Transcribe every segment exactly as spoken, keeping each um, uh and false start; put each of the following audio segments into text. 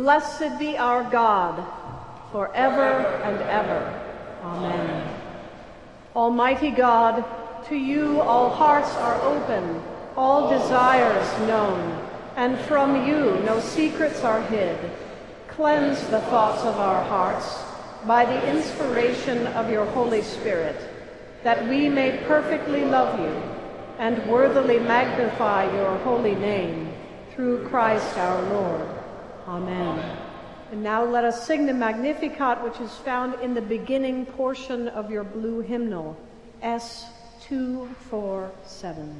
Blessed be our God, forever and ever. Amen. Almighty God, to you all hearts are open, all desires known, and from you no secrets are hid. Cleanse the thoughts of our hearts by the inspiration of your Holy Spirit, that we may perfectly love you and worthily magnify your holy name, through Christ our Lord. Amen. And now let us sing the Magnificat, which is found in the beginning portion of your blue hymnal, S two four seven.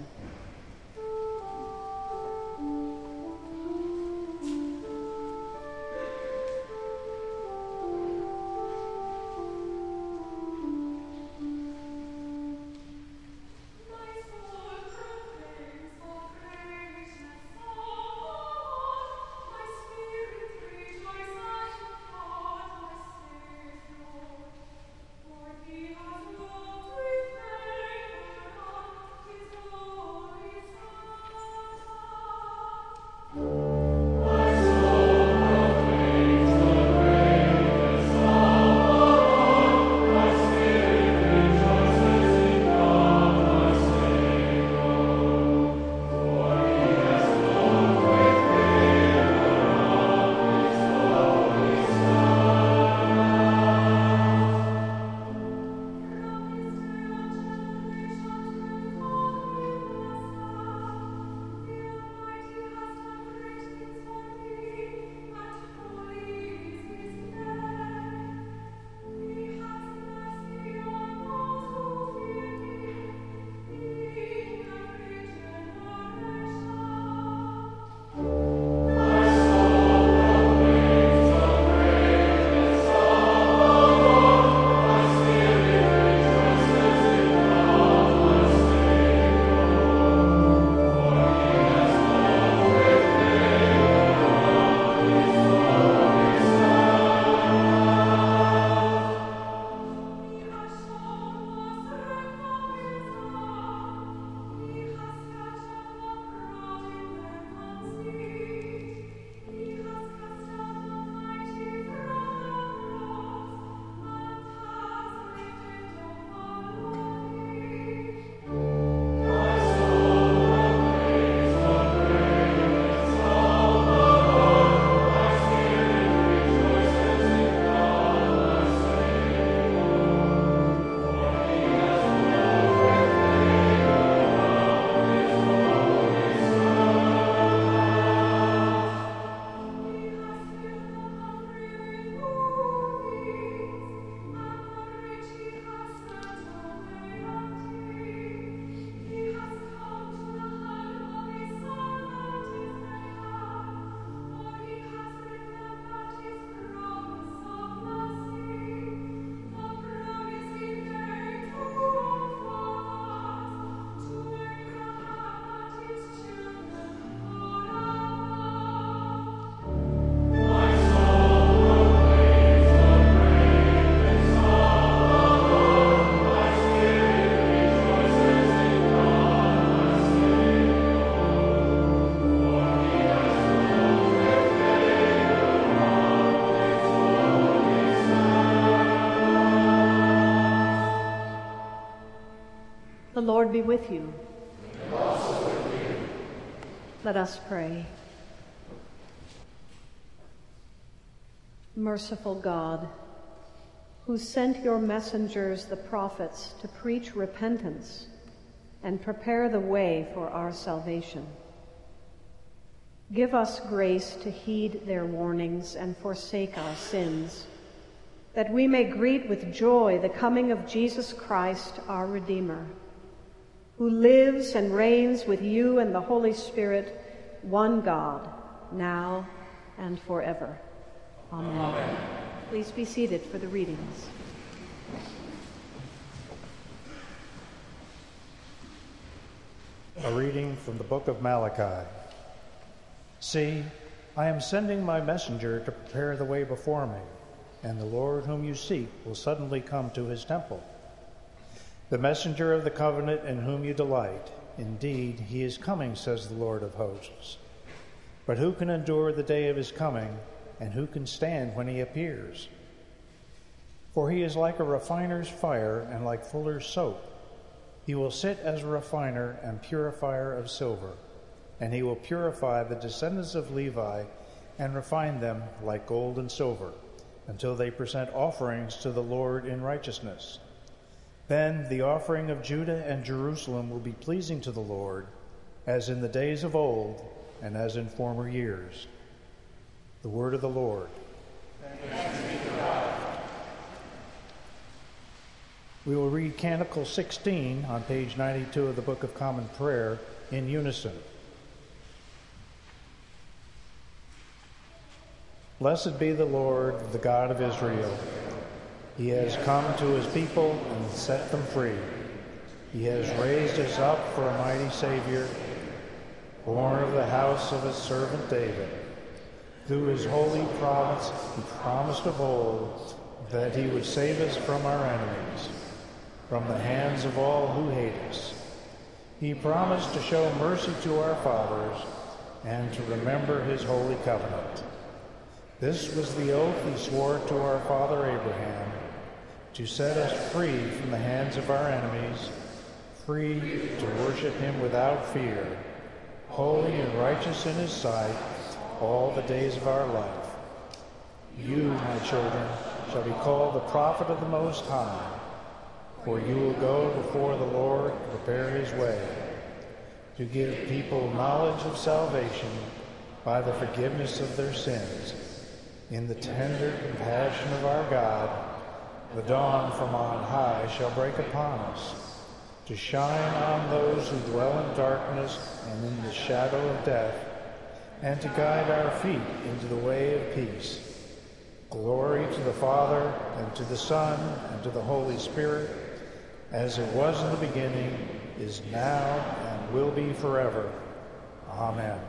The Lord be with you. And also with you. Let us pray. Merciful God, who sent your messengers, the prophets, to preach repentance and prepare the way for our salvation, give us grace to heed their warnings and forsake our sins, that we may greet with joy the coming of Jesus Christ, our Redeemer, who lives and reigns with you and the Holy Spirit, one God, now and forever. Amen. Amen. Please be seated for the readings. A reading from the book of Malachi. See, I am sending my messenger to prepare the way before me, and the Lord whom you seek will suddenly come to his temple. The messenger of the covenant in whom you delight, indeed, he is coming, says the Lord of hosts. But who can endure the day of his coming? and who can stand when he appears? For he is like a refiner's fire and like fuller's soap. He will sit as a refiner and purifier of silver, and he will purify the descendants of Levi and refine them like gold and silver, until they present offerings to the Lord in righteousness. Then the offering of Judah and Jerusalem will be pleasing to the Lord, as in the days of old and as in former years. The word of the Lord. Thanks be to God. We will read Canticle sixteen on page ninety-two of the Book of Common Prayer in unison. Blessed be the Lord, the God of Israel. He has come to his people and set them free. He has raised us up for a mighty Savior, born of the house of his servant David. Through his holy providence, he promised of old that he would save us from our enemies, from the hands of all who hate us. He promised to show mercy to our fathers and to remember his holy covenant. This was the oath he swore to our father Abraham, to set us free from the hands of our enemies, free to worship him without fear, holy and righteous in his sight all the days of our life. You, my children, shall be called the prophet of the Most High, for you will go before the Lord to prepare his way, to give people knowledge of salvation by the forgiveness of their sins. In the tender compassion of our God, the dawn from on high shall break upon us, to shine on those who dwell in darkness and in the shadow of death, and to guide our feet into the way of peace. Glory to the Father, and to the Son, and to the Holy Spirit, as it was in the beginning, is now, and will be forever. Amen.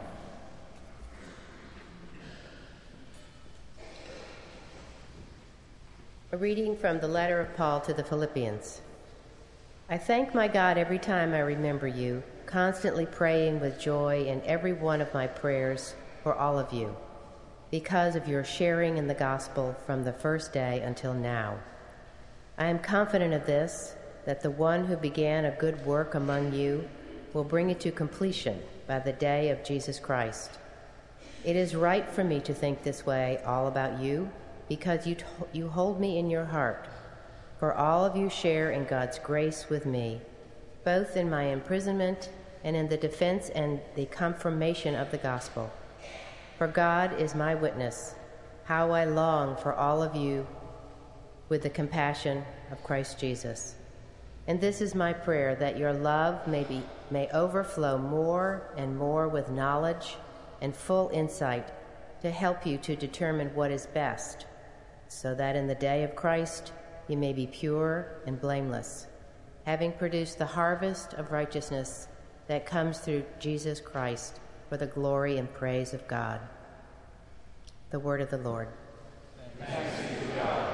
A reading from the letter of Paul to the Philippians. I thank my God every time I remember you, constantly praying with joy in every one of my prayers for all of you, because of your sharing in the gospel from the first day until now. I am confident of this, that the one who began a good work among you will bring it to completion by the day of Jesus Christ. It is right for me to think this way all about you, because you, you hold me in your heart, for all of you share in God's grace with me, both in my imprisonment and in the defense and the confirmation of the gospel. For God is my witness, how I long for all of you with the compassion of Christ Jesus. And this is my prayer, that your love may, be, may overflow more and more with knowledge and full insight to help you to determine what is best, so that in the day of Christ you may be pure and blameless, having produced the harvest of righteousness that comes through Jesus Christ for the glory and praise of God. The word of the Lord. Thanks be to God.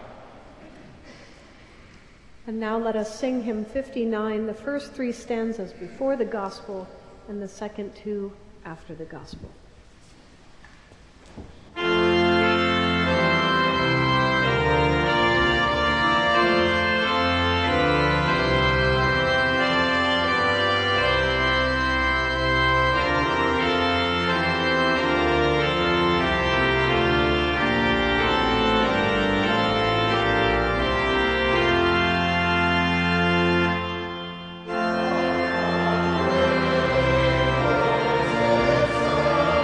And now let us sing hymn fifty-nine, the first three stanzas before the gospel and the second two after the gospel. Thank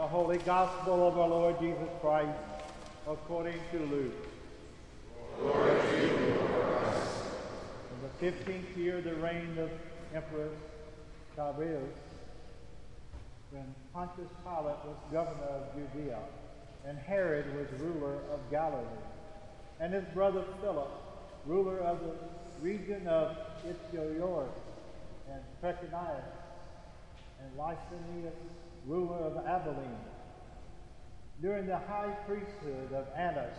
The Holy Gospel of our Lord Jesus Christ, according to Luke. Glory to you, Lord Christ. In the fifteenth year of the reign of Emperor Tiberius, when Pontius Pilate was governor of Judea, and Herod was ruler of Galilee, and his brother Philip, ruler of the region of Iturea and Trachonitis, and Lysanias, ruler of Abilene, during the high priesthood of Annas.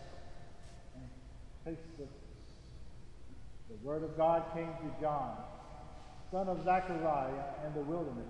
And the, the word of God came to John, son of Zechariah, in the wilderness.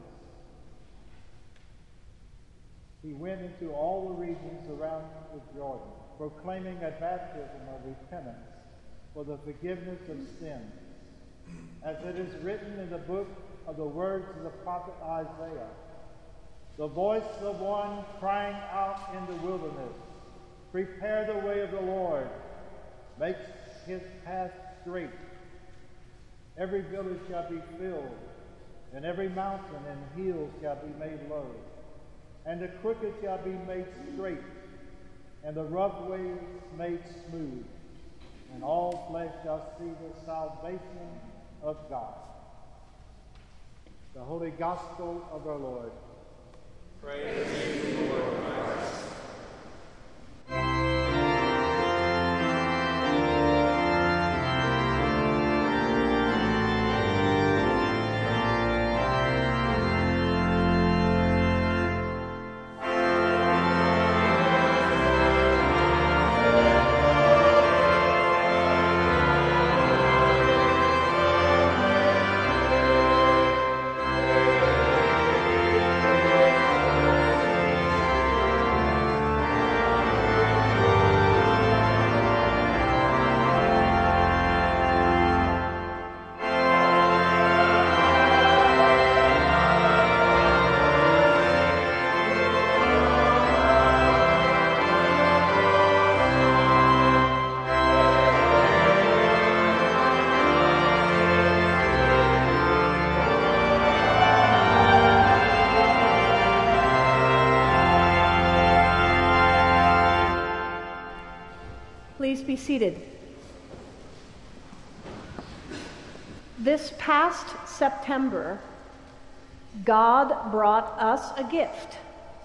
He went into all the regions around the Jordan, proclaiming a baptism of repentance for the forgiveness of sins, as it is written in the book of the words of the prophet Isaiah, the voice of one crying out in the wilderness, prepare the way of the Lord, make his path straight. Every village shall be filled, and every mountain and hill shall be made low, and the crooked shall be made straight, and the rough ways made smooth, and all flesh shall see the salvation of God. The Holy Gospel of our Lord. Praise to you, Lord Christ. Please be seated. This past September, God brought us a gift.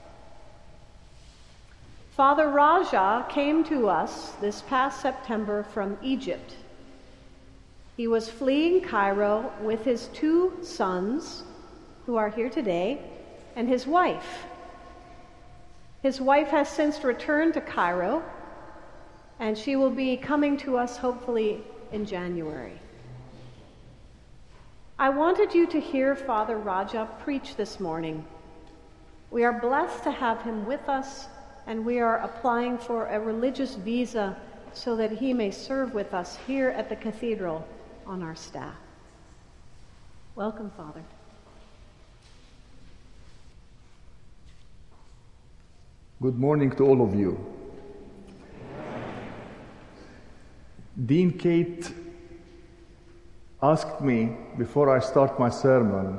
Father Raja came to us this past September from Egypt. He was fleeing Cairo with his two sons, who are here today, and his wife. His wife has since returned to Cairo, and she will be coming to us hopefully in January. I wanted you to hear Father Raja preach this morning. We are blessed to have him with us, and we are applying for a religious visa so that he may serve with us here at the cathedral on our staff. Welcome, Father. Good morning to all of you. Dean Kate asked me, before I start my sermon,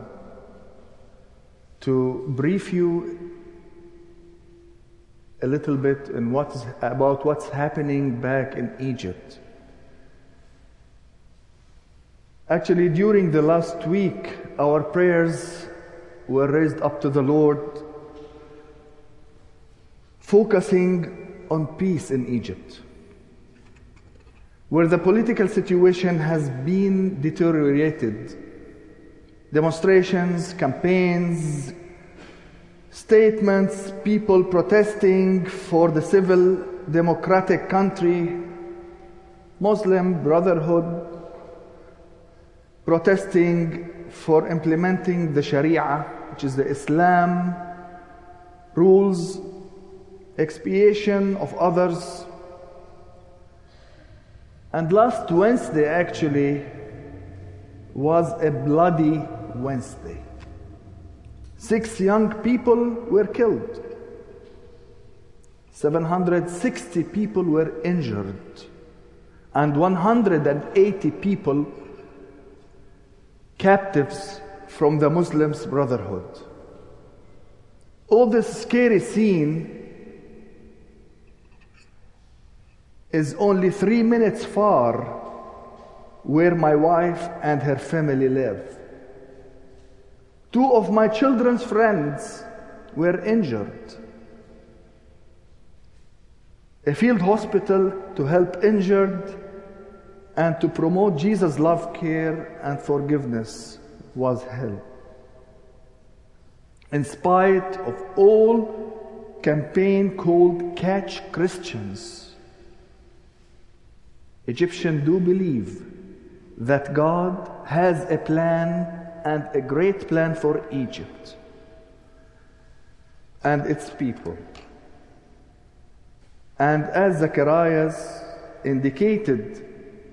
to brief you a little bit in what's, about what's happening back in Egypt. Actually, during the last week, our prayers were raised up to the Lord, focusing on peace in Egypt, where the political situation has been deteriorated. Demonstrations, campaigns, statements, people protesting for the civil democratic country, Muslim Brotherhood protesting for implementing the Sharia, which is the Islam rules, expiation of others. And last Wednesday actually was a bloody Wednesday. Six young people were killed. seven hundred sixty people were injured. And one hundred eighty people captives from the Muslim Brotherhood. all this scary scene is only three minutes far where my wife and her family live. Two of my children's friends were injured. A field hospital to help injured and to promote Jesus' love, care, and forgiveness was held. In spite of all campaign called Catch Christians, Egyptians do believe that God has a plan and a great plan for Egypt and its people. And as Zacharias indicated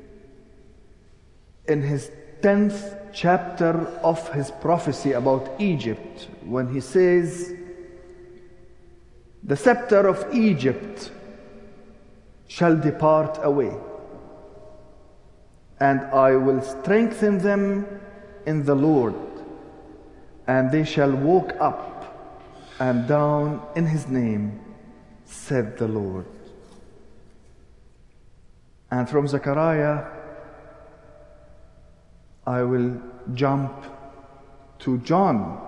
in his tenth chapter of his prophecy about Egypt, when he says, "The scepter of Egypt shall depart away, and I will strengthen them in the Lord, and they shall walk up and down in his name, said the Lord." And from Zechariah, I will jump to John.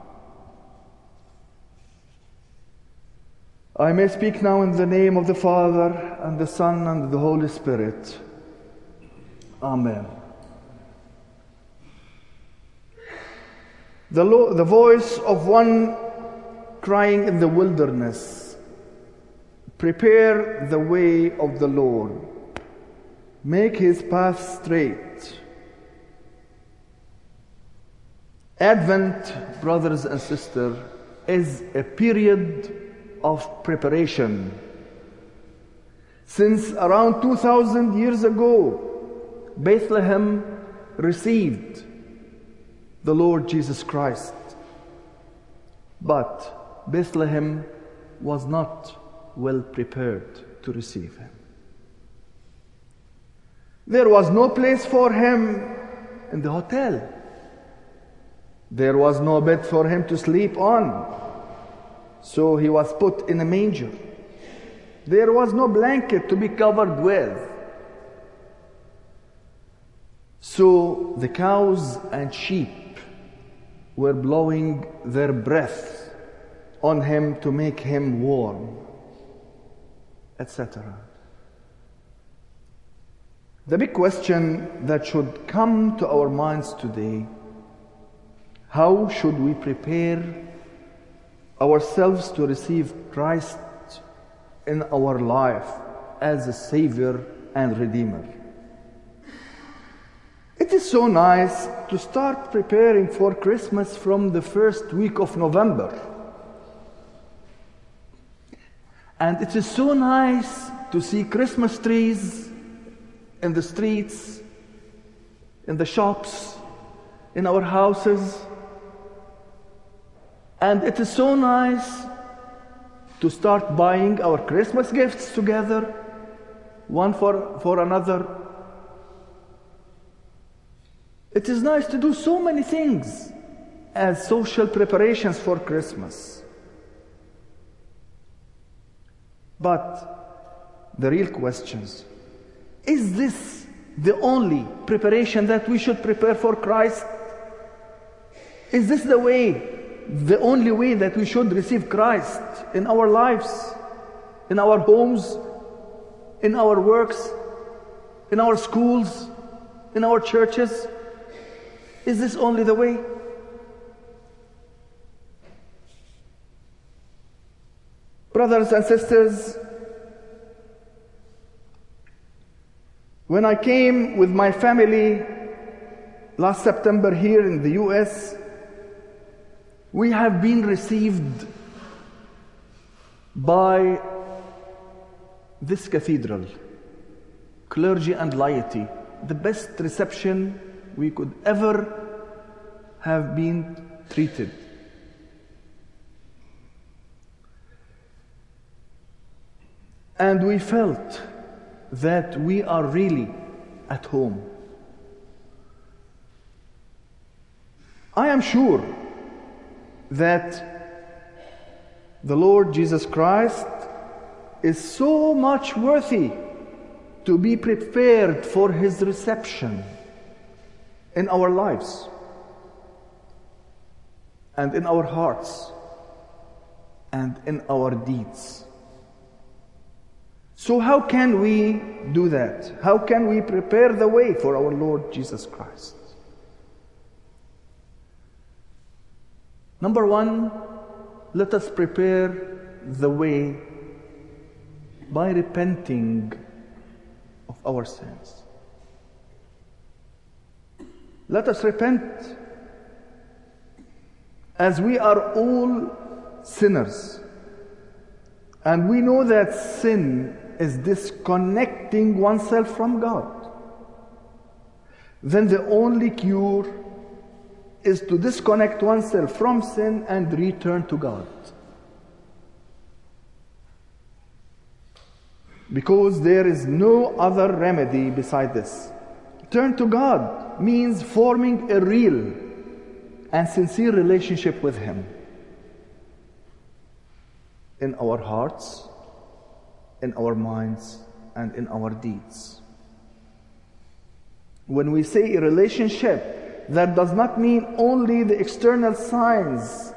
I may speak now in the name of the Father, and the Son, and the Holy Spirit. Amen. The, lo- the voice of one crying in the wilderness, "Prepare the way of the Lord, make his path straight." Advent, brothers and sisters, is a period of preparation. Since around two thousand years ago, Bethlehem received the Lord Jesus Christ. But Bethlehem was not well prepared to receive him. There was no place for him in the hotel. There was no bed for him to sleep on. So he was put in a manger. There was no blanket to be covered with. So the cows and sheep were blowing their breath on him to make him warm, et cetera. The big question that should come to our minds today: how should we prepare ourselves to receive Christ in our life as a Savior and Redeemer? It is so nice to start preparing for Christmas from the first week of November. And it is so nice to see Christmas trees in the streets, in the shops, in our houses. And it is so nice to start buying our Christmas gifts together, one for, for another. It is nice to do so many things as social preparations for Christmas. But the real questions: is this the only preparation that we should prepare for Christ? Is this the way, the only way that we should receive Christ in our lives, in our homes, in our works, in our schools, in our churches? Is this only the way? Brothers and sisters, when I came with my family last September here in the U S, we have been received by this cathedral, clergy and laity, the best reception we could ever have been treated. And we felt that we are really at home. I am sure that the Lord Jesus Christ is so much worthy to be prepared for his reception in our lives and in our hearts and in our deeds. So how can we do that? How can we prepare the way for our Lord Jesus Christ? Number one, let us prepare the way by repenting of our sins. Let us repent, as we are all sinners, and we know that sin is disconnecting oneself from God. Then the only cure is to disconnect oneself from sin and return to God. Because there is no other remedy beside this. Turn to God means forming a real and sincere relationship with Him in our hearts, in our minds, and in our deeds. When we say a relationship, that does not mean only the external signs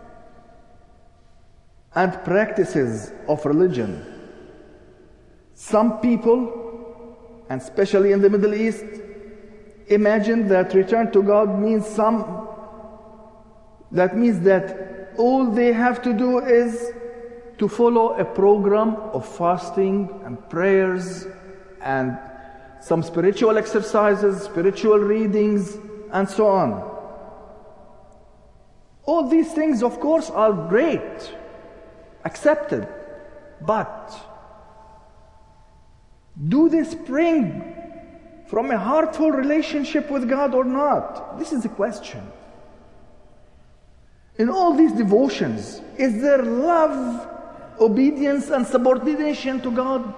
and practices of religion. Some people, and especially in the Middle East, imagine that return to God means some, that means that all they have to do is to follow a program of fasting and prayers and some spiritual exercises, spiritual readings, and so on. All these things, of course, are great, accepted, but do they spring from a heartful relationship with God or not? This is the question. In all these devotions, is there love, obedience, and subordination to God?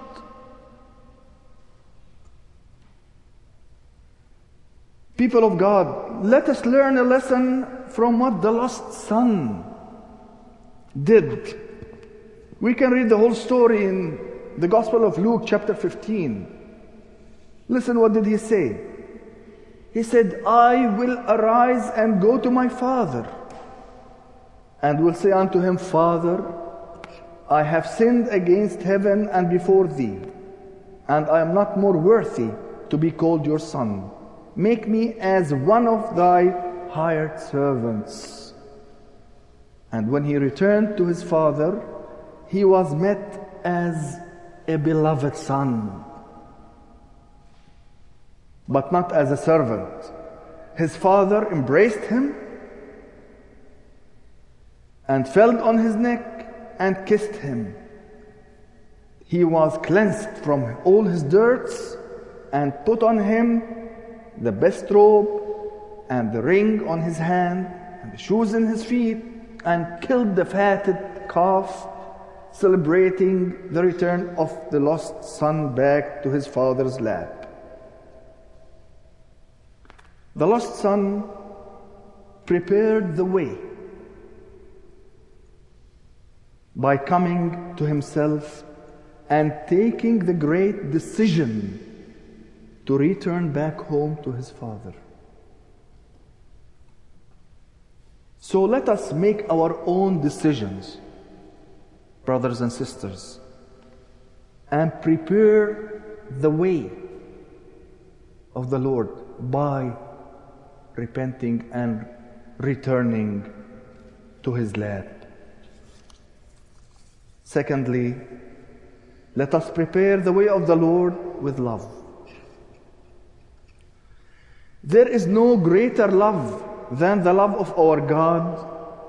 People of God, let us learn a lesson from what the lost son did. We can read the whole story in the Gospel of Luke, chapter fifteen. Listen, what did he say? He said, I will arise and go to my father, and will say unto him, Father, I have sinned against heaven and before thee, and I am not more worthy to be called your son. Make me as one of thy hired servants. And when he returned to his father, he was met as a beloved son, but not as a servant. His father embraced him and fell on his neck and kissed him. He was cleansed from all his dirts and put on him the best robe and the ring on his hand and the shoes in his feet, and killed the fatted calf, celebrating the return of the lost son back to his father's lap. The lost son prepared the way by coming to himself and taking the great decision to return back home to his father. So let us make our own decisions, brothers and sisters, and prepare the way of the Lord by repenting and returning to his lap. Secondly, let us prepare the way of the Lord with love. There is no greater love than the love of our God.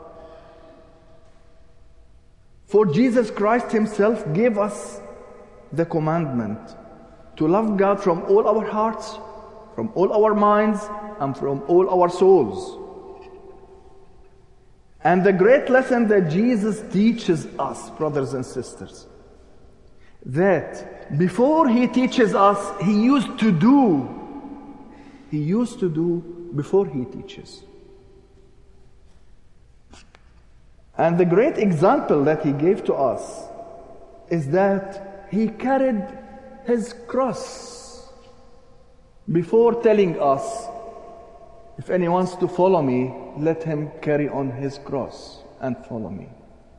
For Jesus Christ himself gave us the commandment to love God from all our hearts, from all our minds, and from all our souls. And the great lesson that Jesus teaches us, brothers and sisters, that before he teaches us, he used to do, he used to do before he teaches. And the great example that he gave to us is that he carried his cross before telling us, if anyone wants to follow me, let him carry on his cross and follow me.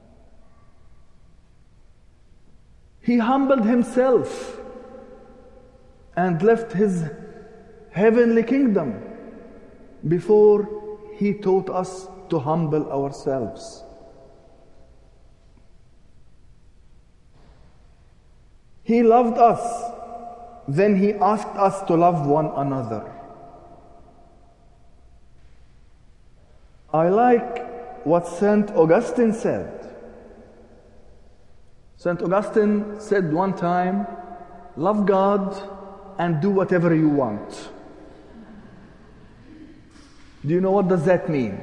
He humbled himself and left his heavenly kingdom before he taught us to humble ourselves. He loved us, then he asked us to love one another. I like what Saint Augustine said. Saint Augustine said one time, love God and do whatever you want. Do you know what does that mean?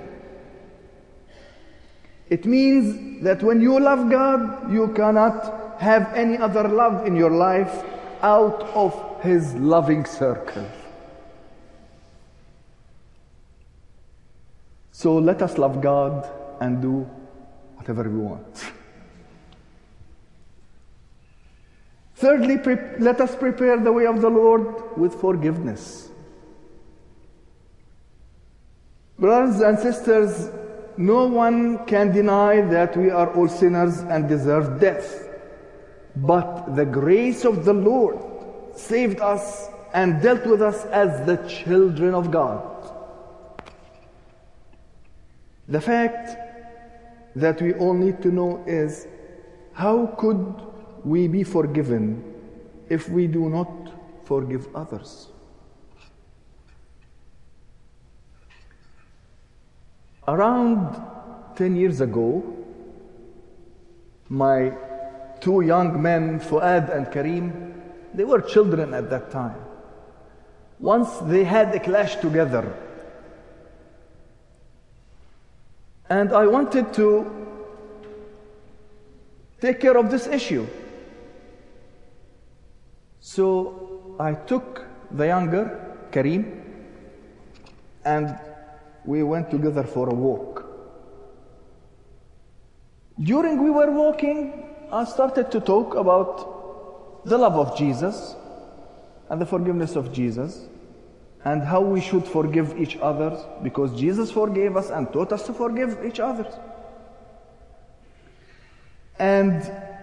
It means that when you love God, you cannot have any other love in your life out of his loving circle. So let us love God and do whatever we want. Thirdly, pre- let us prepare the way of the Lord with forgiveness. Brothers and sisters, no one can deny that we are all sinners and deserve death. But the grace of the Lord saved us and dealt with us as the children of God. The fact that we all need to know is, how could we be forgiven if we do not forgive others? Around ten years ago, my two young men, Fuad and Karim, they were children at that time. Once they had a clash together, and I wanted to take care of this issue. So I took the younger, Karim, and we went together for a walk. During we were walking, I started to talk about the love of Jesus and the forgiveness of Jesus and how we should forgive each other, because Jesus forgave us and taught us to forgive each other. And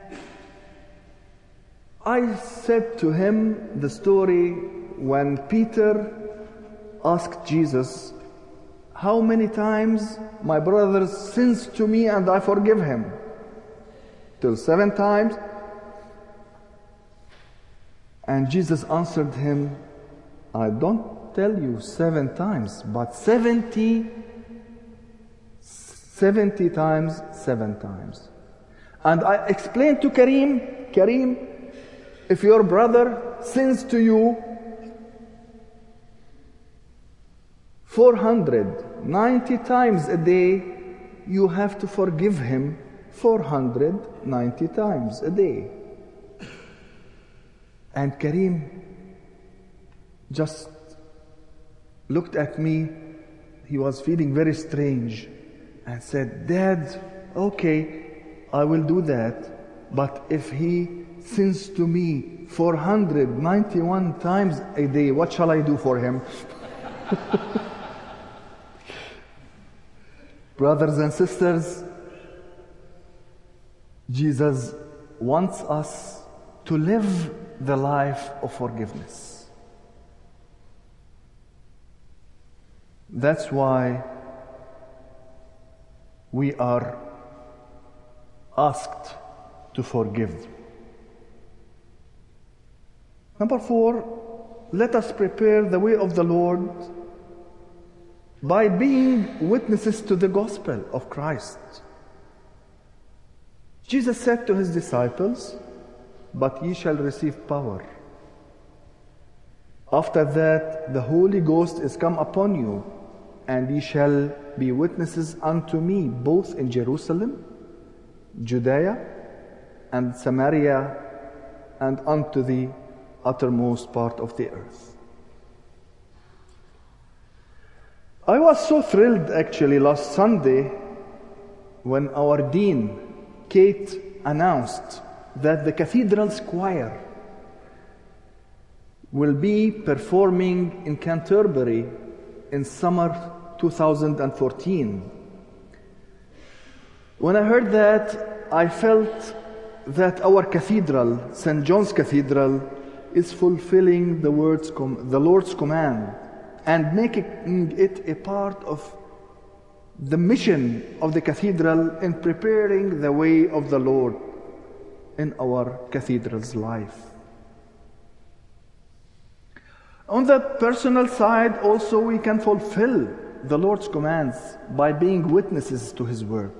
I said to him the story when Peter asked Jesus, how many times my brother sins to me and I forgive him? Till seven times? And Jesus answered him, I don't tell you seven times, but seventy, seventy times, seven times. And I explained to Karim, Karim, if your brother sins to you four hundred ninety times a day, you have to forgive him four hundred ninety times a day. And Karim just looked at me. He was feeling very strange and said, Dad, okay, I will do that, but if he sins to me four hundred ninety-one times a day, what shall I do for him? Brothers and sisters, Jesus wants us to live the life of forgiveness. That's why we are asked to forgive. Number four, let us prepare the way of the Lord by being witnesses to the gospel of Christ. Jesus said to his disciples, but ye shall receive power. After that, the Holy Ghost is come upon you, and ye shall be witnesses unto me, both in Jerusalem, Judea, and Samaria, and unto the uttermost part of the earth. I was so thrilled actually last Sunday when our Dean, Kate, announced that the Cathedral's choir will be performing in Canterbury in summer two thousand fourteen. When I heard that, I felt that our cathedral, Saint John's Cathedral, is fulfilling the, words com- the Lord's command and making it a part of the mission of the cathedral in preparing the way of the Lord in our cathedral's life. On the personal side, also, we can fulfill the Lord's commands by being witnesses to His word,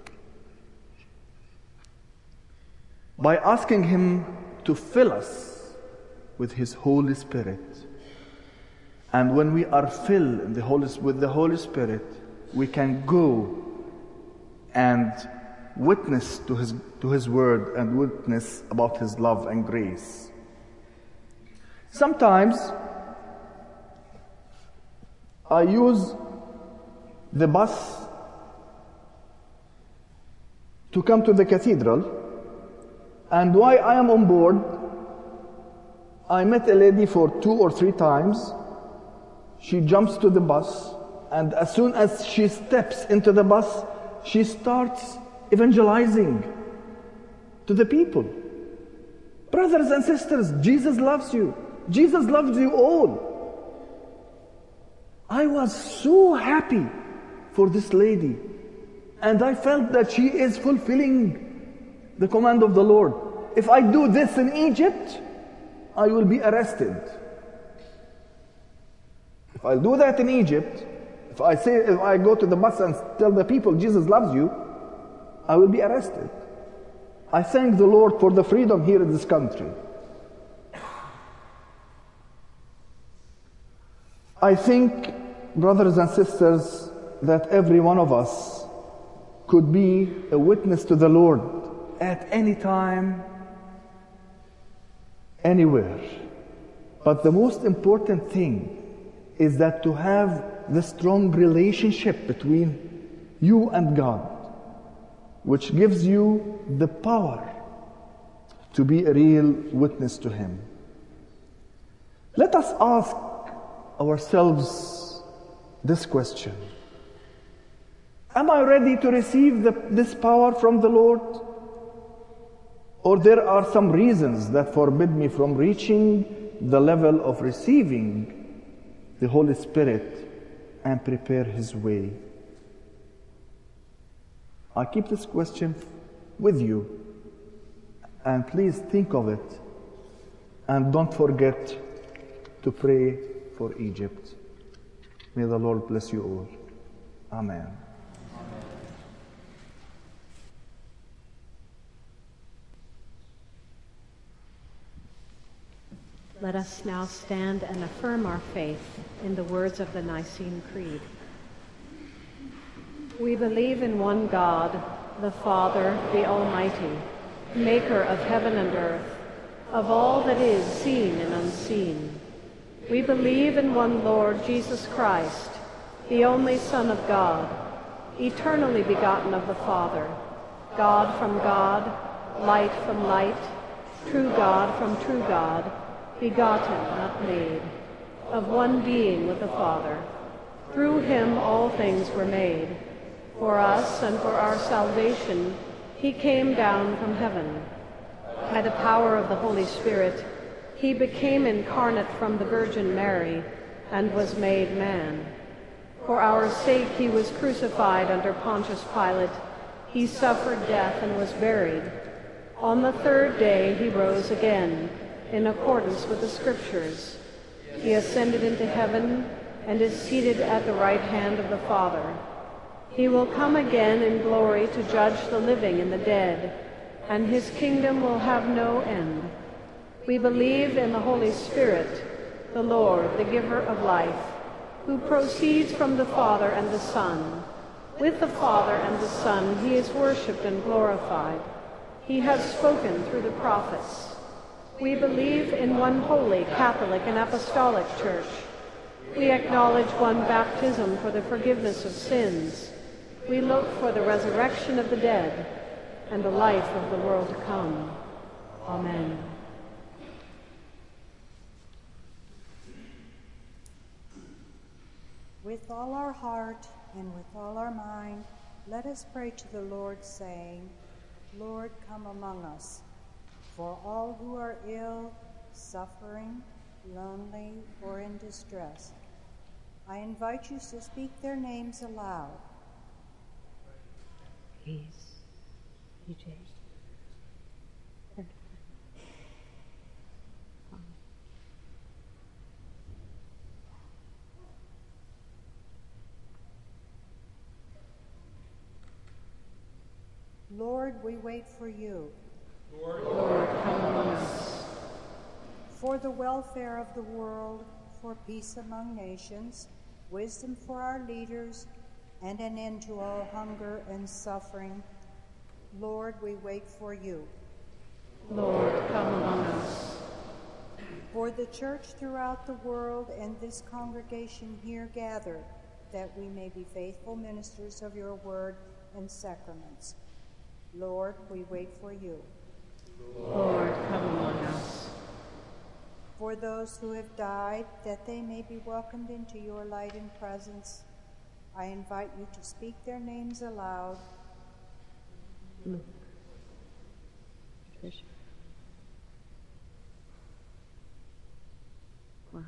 by asking Him to fill us with His Holy Spirit. And when we are filled in the Holy, with the Holy Spirit, we can go and witness to His, to His word and witness about His love and grace. Sometimes I use the bus to come to the cathedral, and while I am on board, I met a lady for two or three times. She jumps to the bus, and as soon as she steps into the bus, she starts evangelizing to the people. Brothers and sisters, Jesus loves you. Jesus loves you all. I was so happy for this lady, and I felt that she is fulfilling the command of the Lord. If I do this in Egypt, I will be arrested. If I do that in Egypt, if I say, if I go to the bus and tell the people Jesus loves you, I will be arrested. I thank the Lord for the freedom here in this country. I think, brothers and sisters, that every one of us could be a witness to the Lord at any time, anywhere. But the most important thing is that to have the strong relationship between you and God, which gives you the power to be a real witness to Him. Let us ask ourselves this question: am I ready to receive the, this power from the Lord? Or there are some reasons that forbid me from reaching the level of receiving the Holy Spirit and prepare His way? I keep this question with you, and please think of it, and don't forget to pray for Egypt. May the Lord bless you all. Amen. Let us now stand and affirm our faith in the words of the Nicene Creed. We believe in one God, the Father, the Almighty, maker of heaven and earth, of all that is seen and unseen. We believe in one Lord Jesus Christ, the only Son of God, eternally begotten of the Father, God from God, light from light, true God from true God, begotten, not made, of one being with the Father. Through Him all things were made. For us and for our salvation, He came down from heaven. By the power of the Holy Spirit, He became incarnate from the Virgin Mary and was made man. For our sake He was crucified under Pontius Pilate. He suffered death and was buried. On the third day He rose again, in accordance with the Scriptures. He ascended into heaven and is seated at the right hand of the Father. He will come again in glory to judge the living and the dead, and His kingdom will have no end. We believe in the Holy Spirit, the Lord, the giver of life, who proceeds from the Father and the Son. With the Father and the Son He is worshipped and glorified. He has spoken through the prophets. We believe in one holy, Catholic, and Apostolic Church. We acknowledge one baptism for the forgiveness of sins. we look for the resurrection of the dead and the life of the world to come. Amen. With all our heart and with all our mind, let us pray to the Lord, saying, Lord, come among us. For all who are ill, suffering, lonely, or in distress, I invite you to speak their names aloud. Please, E J. Lord, we wait for you. Lord, Lord, come among us. For the welfare of the world, for peace among nations, wisdom for our leaders, and an end to all hunger and suffering, Lord, we wait for you. Lord, come among us. For the church throughout the world and this congregation here gathered, that we may be faithful ministers of your word and sacraments, Lord, we wait for you. Lord, come among us. For those who have died, that they may be welcomed into your light and presence, I invite you to speak their names aloud. Luke. Patricia. Why?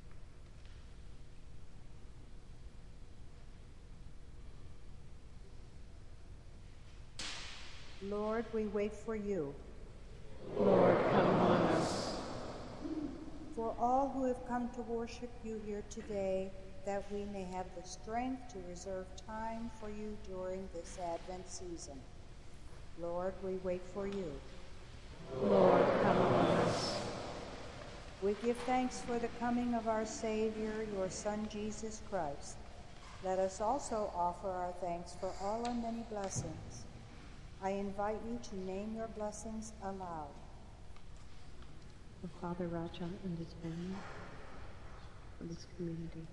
Lord, we wait for you. Lord, come among us. For all who have come to worship you here today, that we may have the strength to reserve time for you during this Advent season. Lord, we wait for you. Lord, come among us. We give thanks for the coming of our Savior, your Son, Jesus Christ. Let us also offer our thanks for all our many blessings. I invite you to name your blessings aloud. For Father Raja and his family, for this community.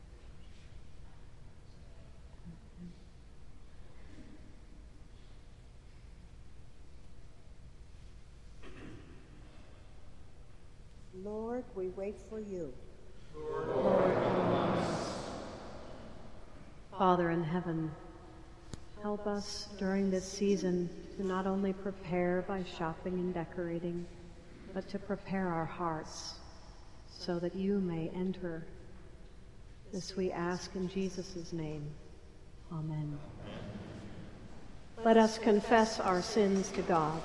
Lord, we wait for you. Lord, come among us. Father in heaven, help us during this season to not only prepare by shopping and decorating, but to prepare our hearts so that you may enter. This we ask in Jesus' name. Amen. Let us confess our sins to God.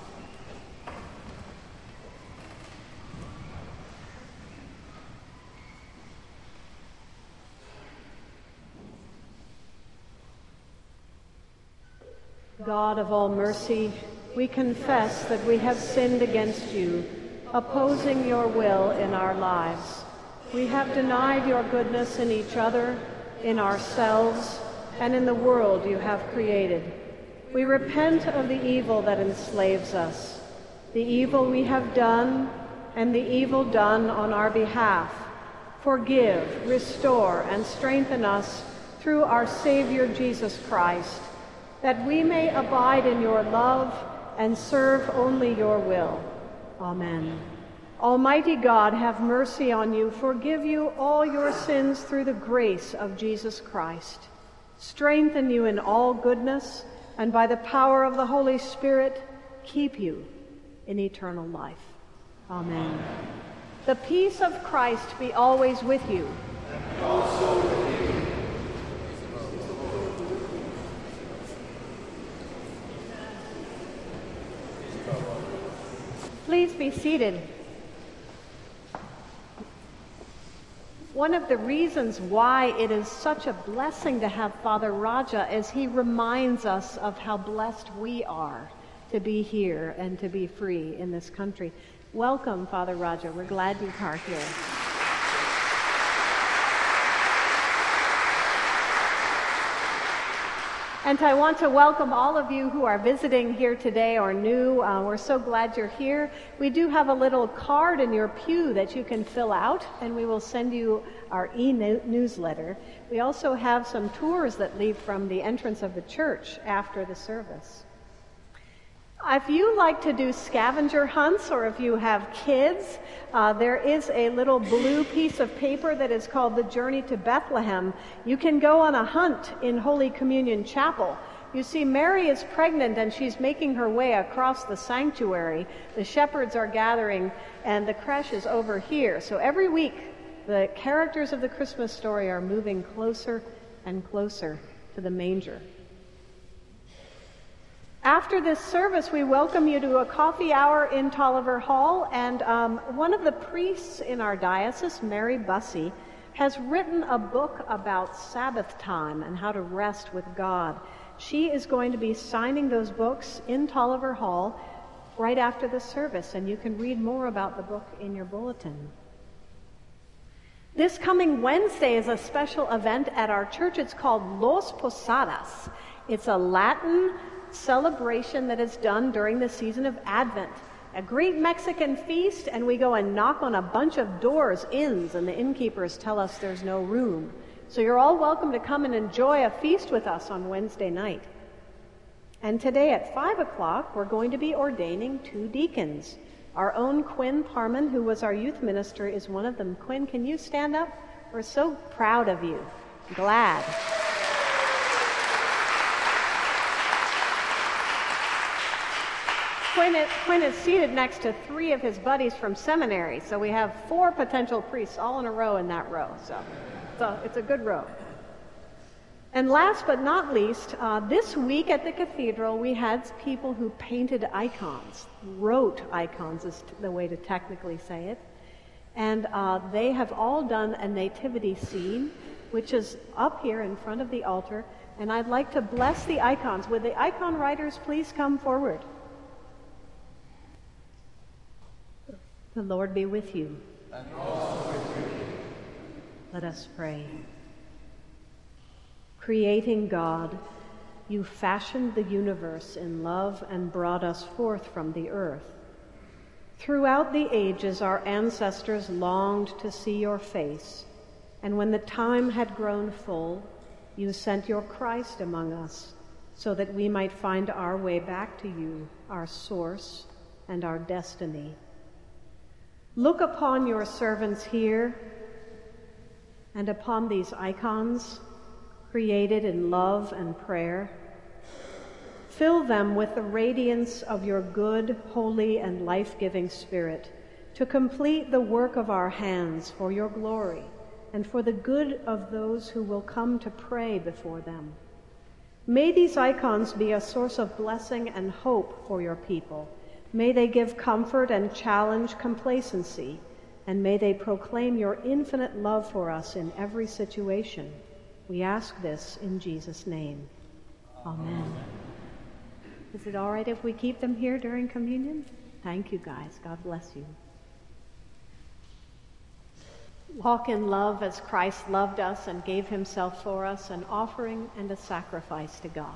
God of all mercy, we confess that we have sinned against you, opposing your will in our lives. We have denied your goodness in each other, in ourselves, and in the world you have created. We repent of the evil that enslaves us, the evil we have done, and the evil done on our behalf. Forgive, restore, and strengthen us through our Savior Jesus Christ, that we may abide in your love and serve only your will. Amen. Almighty God, have mercy on you, forgive you all your sins through the grace of Jesus Christ, strengthen you in all goodness, and by the power of the Holy Spirit, keep you in eternal life. Amen. The peace of Christ be always with you. and also with you. Please be seated. One of the reasons why it is such a blessing to have Father Raja is he reminds us of how blessed we are to be here and to be free in this country. Welcome, Father Raja. We're glad you are here. And I want to welcome all of you who are visiting here today or new. Uh, we're so glad you're here. We do have a little card in your pew that you can fill out, and we will send you our e-newsletter. We also have some tours that lead from the entrance of the church after the service. If you like to do scavenger hunts, or if you have kids, uh, there is a little blue piece of paper that is called the Journey to Bethlehem. You can go on a hunt in Holy Communion Chapel. You see, Mary is pregnant and she's making her way across the sanctuary. The shepherds are gathering and the creche is over here. So every week, the characters of the Christmas story are moving closer and closer to the manger. After this service, we welcome you to a coffee hour in Tolliver Hall, and um, one of the priests in our diocese, Mary Bussey, has written a book about Sabbath time and how to rest with God. She is going to be signing those books in Tolliver Hall right after the service, and you can read more about the book in your bulletin. This coming Wednesday is a special event at our church. It's called Los Posadas. It's a Latin celebration that is done during the season of Advent. A great Mexican feast, and we go and knock on a bunch of doors, inns, and the innkeepers tell us there's no room. So you're all welcome to come and enjoy a feast with us on Wednesday night. And today at five o'clock, we're going to be ordaining two deacons. Our own Quinn Parman, who was our youth minister, is one of them. Quinn, can you stand up? We're so proud of you. Glad. Quinn is, Quinn is seated next to three of his buddies from seminary, so we have four potential priests all in a row in that row. So, so it's a good row. And last but not least, uh, this week at the cathedral, we had people who painted icons, wrote icons is the way to technically say it. And uh, they have all done a nativity scene, which is up here in front of the altar. And I'd like to bless the icons. Would the icon writers please come forward? The Lord be with you. And also with you. Let us pray. Creating God, you fashioned the universe in love and brought us forth from the earth. Throughout the ages, our ancestors longed to see your face, and when the time had grown full, you sent your Christ among us so that we might find our way back to you, our source and our destiny. Look upon your servants here and upon these icons created in love and prayer. Fill them with the radiance of your good, holy, and life-giving Spirit to complete the work of our hands for your glory and for the good of those who will come to pray before them. May these icons be a source of blessing and hope for your people. May they give comfort and challenge complacency, and may they proclaim your infinite love for us in every situation. We ask this in Jesus' name. Amen. Is it all right if we keep them here during communion? Thank you, guys. God bless you. Walk in love as Christ loved us and gave himself for us, an offering and a sacrifice to God.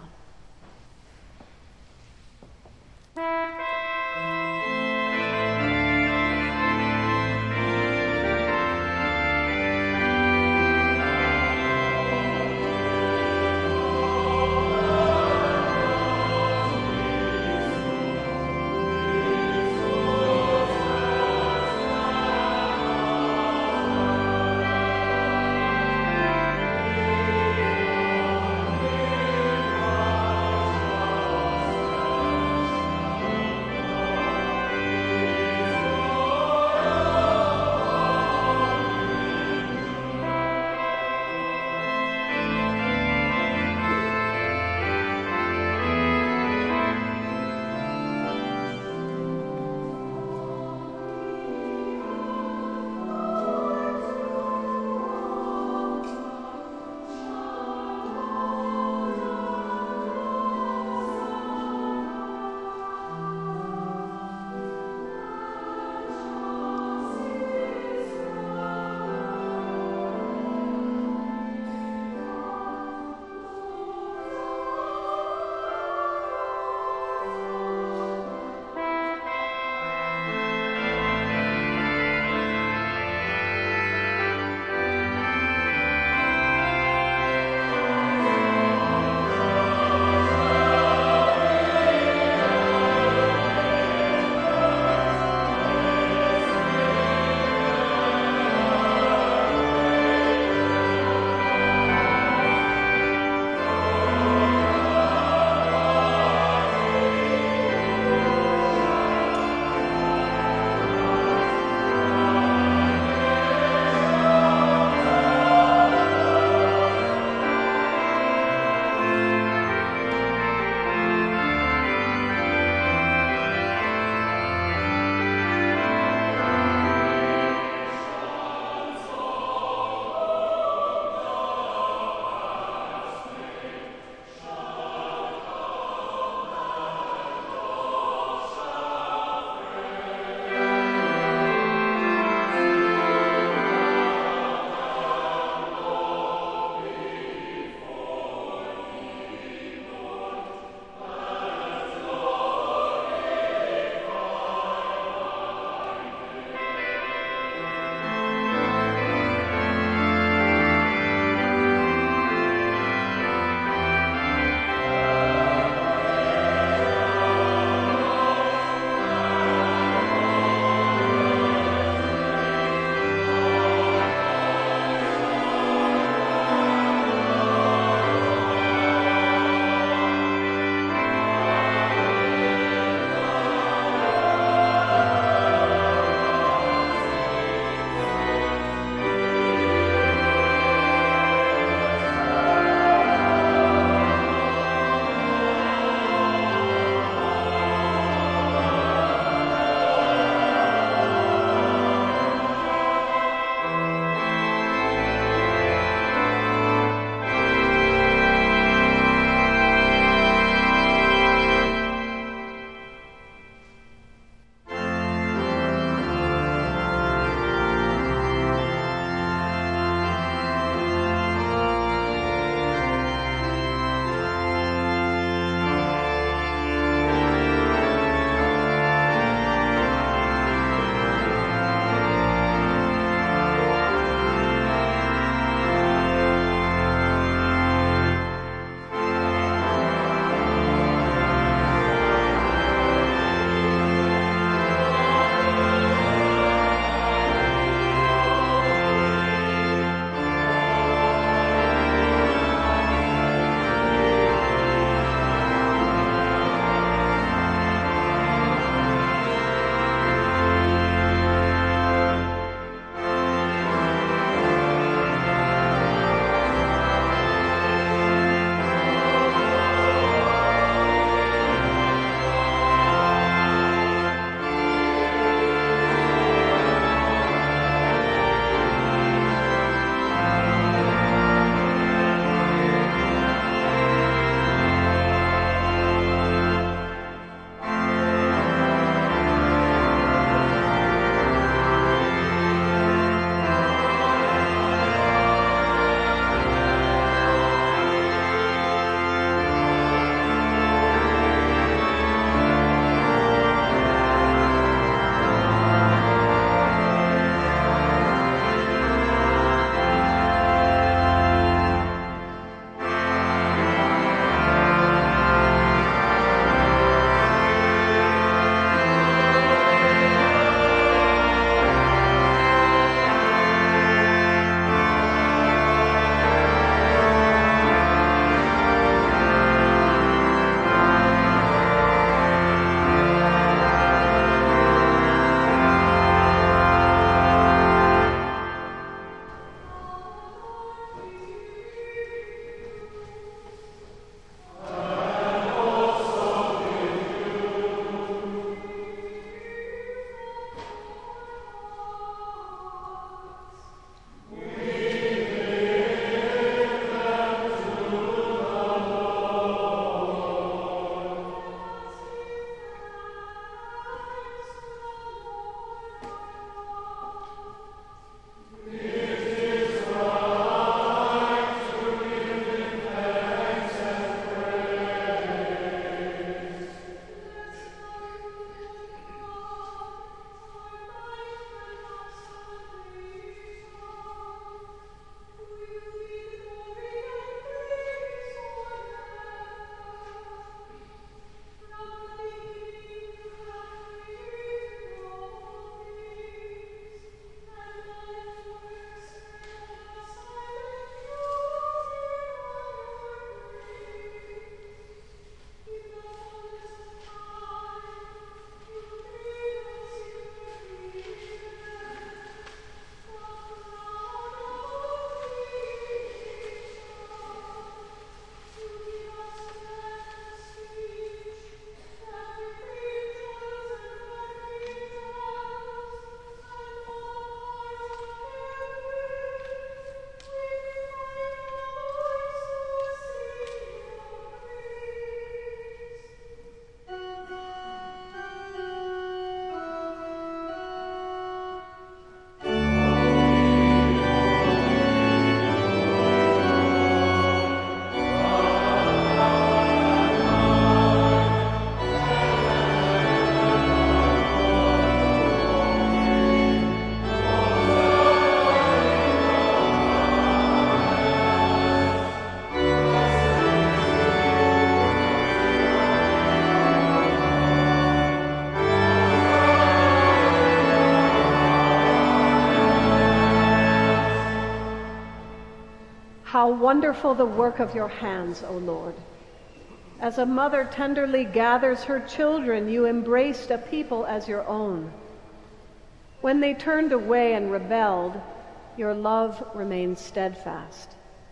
How wonderful the work of your hands, O Lord. As a mother tenderly gathers her children, you embraced a people as your own. When they turned away and rebelled, your love remained steadfast.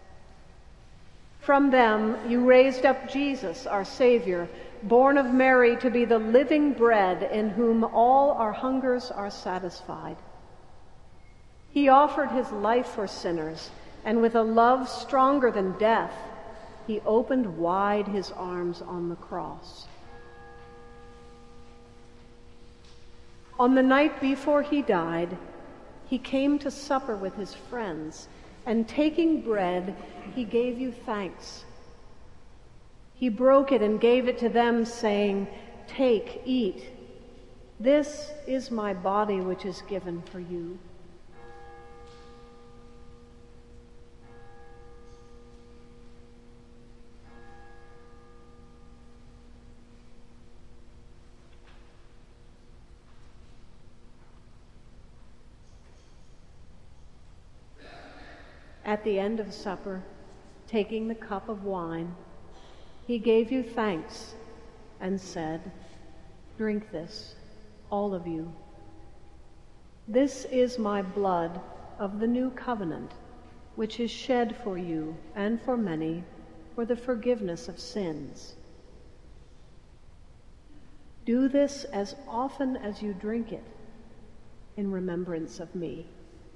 From them you raised up Jesus, our Savior, born of Mary, to be the living bread in whom all our hungers are satisfied. He offered his life for sinners, and with a love stronger than death, he opened wide his arms on the cross. On the night before he died, he came to supper with his friends, and taking bread, he gave you thanks. He broke it and gave it to them, saying, "Take, eat. This is my body which is given for you." At the end of supper, taking the cup of wine, he gave you thanks and said, "Drink this, all of you. This is my blood of the new covenant, which is shed for you and for many for the forgiveness of sins. Do this as often as you drink it in remembrance of me."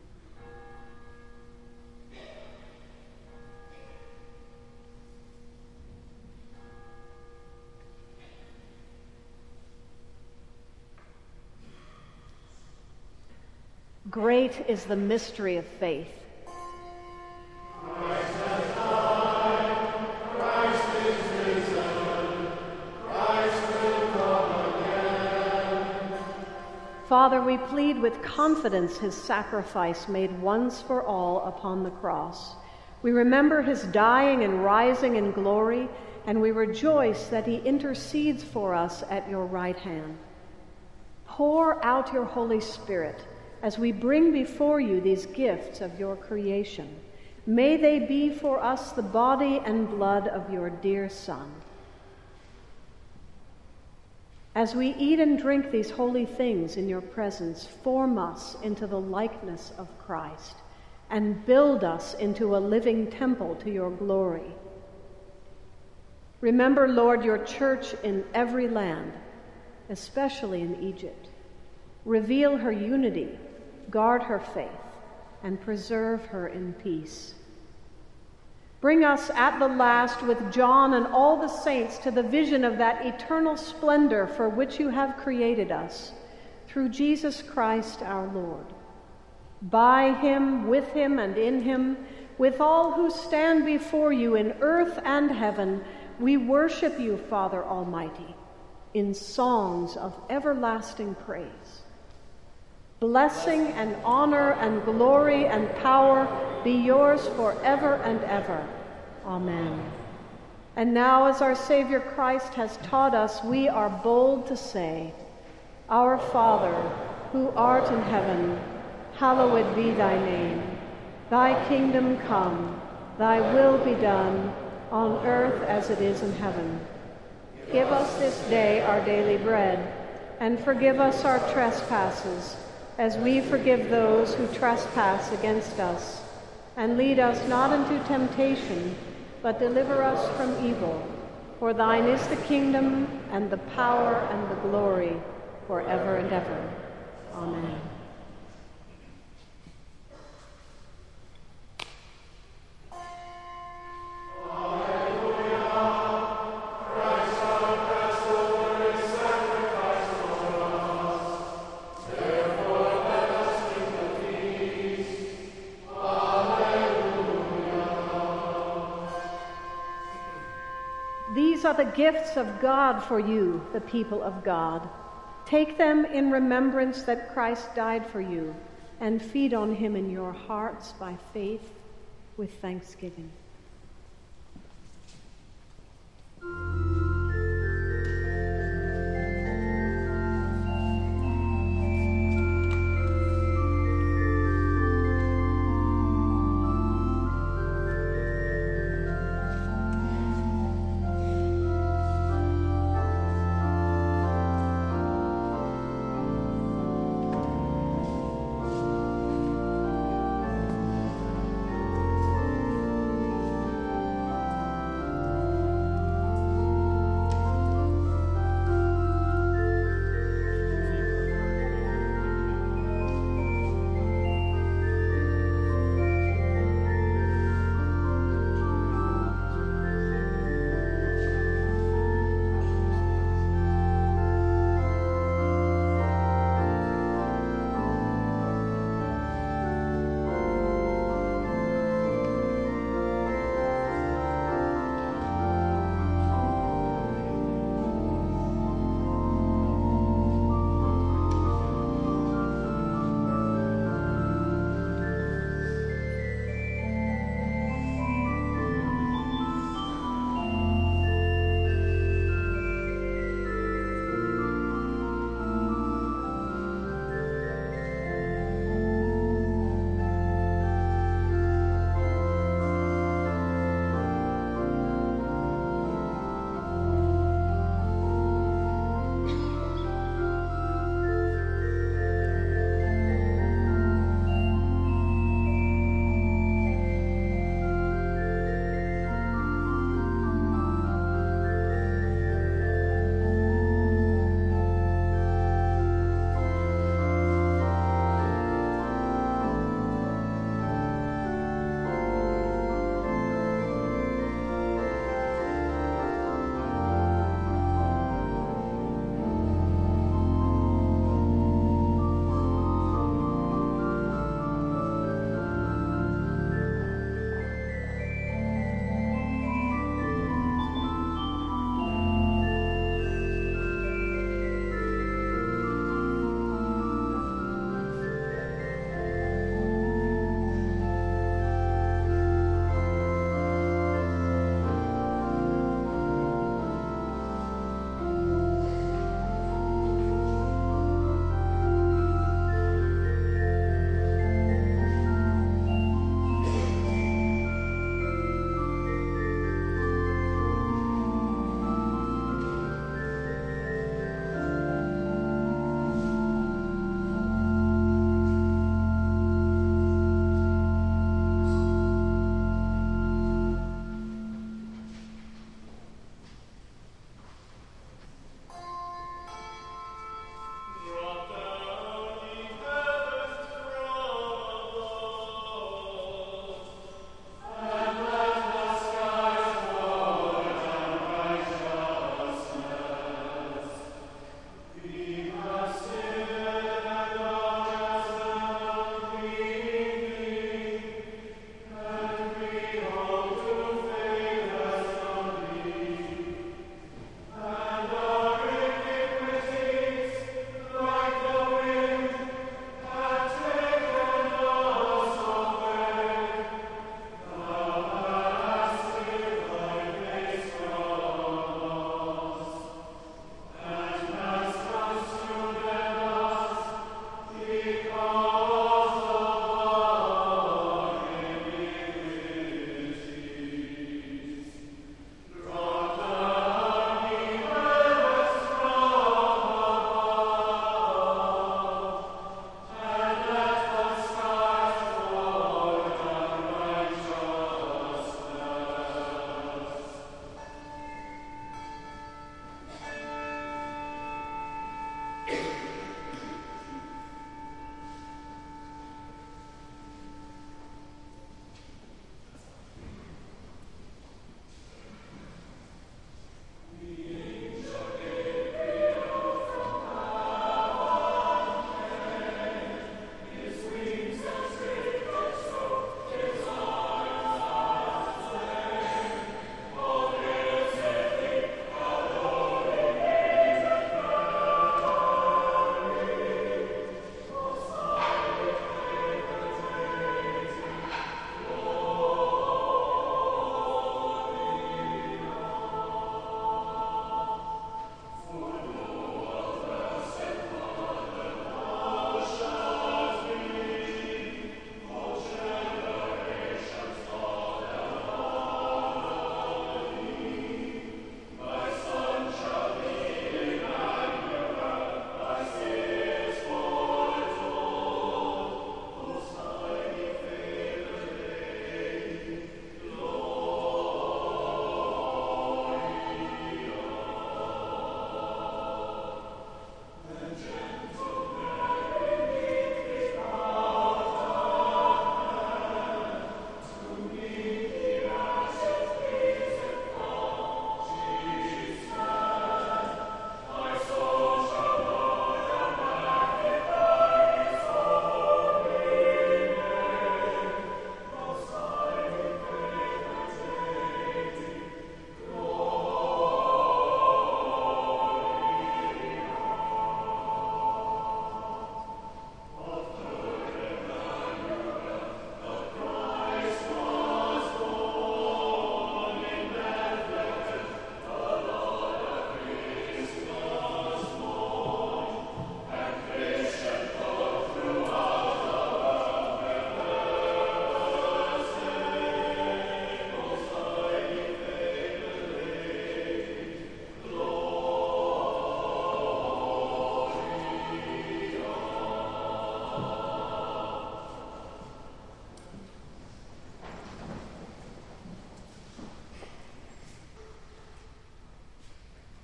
Great is the mystery of faith. Christ has died, Christ is risen, Christ will come again. Father, we plead with confidence his sacrifice made once for all upon the cross. We remember his dying and rising in glory, and we rejoice that he intercedes for us at your right hand. Pour out your Holy Spirit as we bring before you these gifts of your creation. May they be for us the body and blood of your dear Son. As we eat and drink these holy things in your presence, form us into the likeness of Christ and build us into a living temple to your glory. Remember, Lord, your church in every land, especially in Egypt. Reveal her unity, guard her faith, and preserve her in peace. Bring us at the last with John and all the saints to the vision of that eternal splendor for which you have created us, through Jesus Christ our Lord. By him, with him, and in him, with all who stand before you in earth and heaven, we worship you, Father Almighty, in songs of everlasting praise. Blessing and honor and glory and power be yours forever and ever. Amen. And now, as our Savior Christ has taught us, we are bold to say, "Our Father, who art in heaven, hallowed be thy name. Thy kingdom come, thy will be done, on earth as it is in heaven. Give us this day our daily bread, and forgive us our trespasses, as we forgive those who trespass against us. And lead us not into temptation, but deliver us from evil. For thine is the kingdom, and the power, and the glory, forever and ever. Amen. These are the gifts of God for you, the people of God. Take them in remembrance that Christ died for you, and feed on him in your hearts by faith with thanksgiving.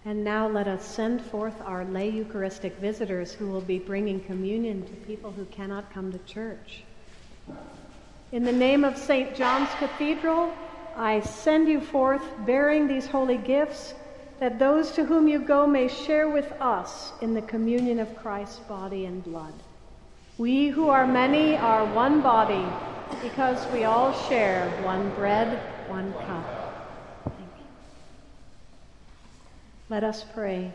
And now let us send forth our lay Eucharistic visitors who will be bringing communion to people who cannot come to church. In the name of Saint John's Cathedral, I send you forth bearing these holy gifts, that those to whom you go may share with us in the communion of Christ's body and blood. We who are many are one body, because we all share one bread, one cup. Let us pray.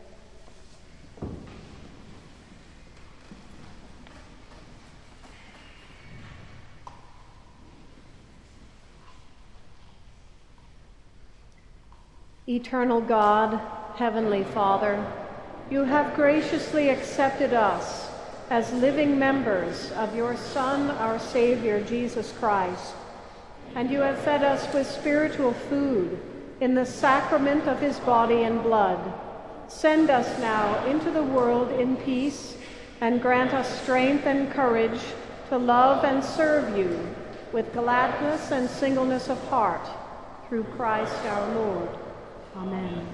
Eternal God, Heavenly Father, you have graciously accepted us as living members of your Son, our Savior, Jesus Christ, and you have fed us with spiritual food in the sacrament of his body and blood. Send us now into the world in peace, and grant us strength and courage to love and serve you with gladness and singleness of heart, through Christ our Lord. Amen.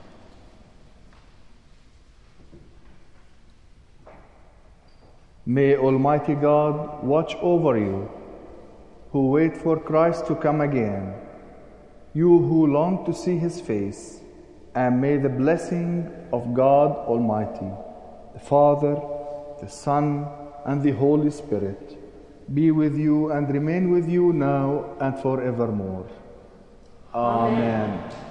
May Almighty God watch over you, who wait for Christ to come again, you who long to see his face, and may the blessing of God Almighty, the Father, the Son, and the Holy Spirit be with you and remain with you now and forevermore. Amen. Amen.